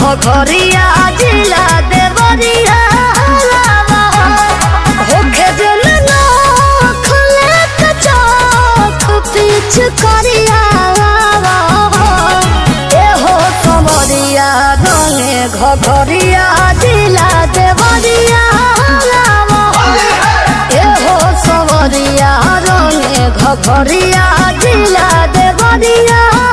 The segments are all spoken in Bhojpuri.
घघरिया जिला देवरिया होखे दिल ना खुले चौक पीछ करिया एहो समरिया रंगे घघरिया जिला देवरिया एहो समरिया रंगे घघरिया जिला देवरिया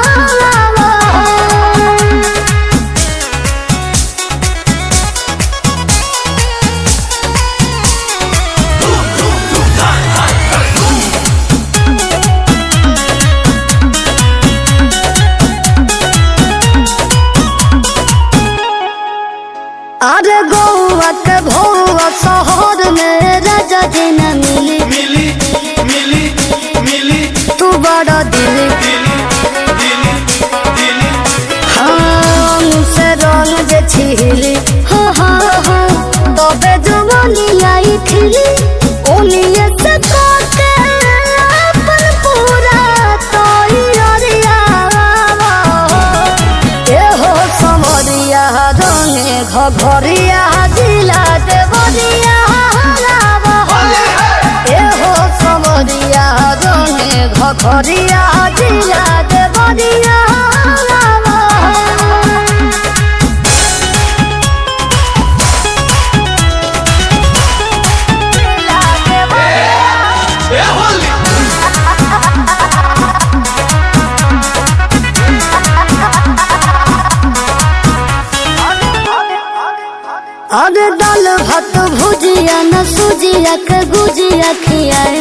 अरे गौआ के भौआ शहर में राजा जी न मिली मिली मिली मिली तू बड़ा दिली हाँ मुझसे रंग जे छिली हाँ हाँ हाँ तबे जवानी आई खिली ओनिए से काटे अपन पूरा तैयारिया एहो समरिया रंगे घघरिया जिला देवरिया एहो समरिया रंगे घघरिया जिला देवरिया अरे दाल भात भुजिया न सुजिया के गुजिया खियाए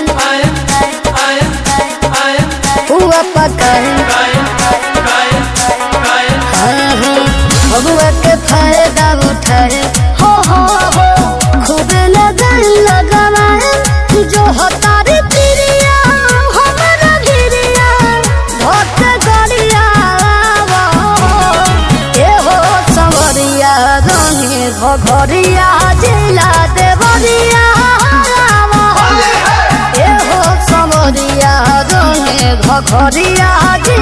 हुआ पकाए बबुआ के फायदा उठाए हो खूब लगन लगवाए जो हतारी प्रिया हमारा भिरिया भक्त गरिया एहो समरिया रंगे घघरिया जिला देवरिया एहो समरिया रंगे घघरिया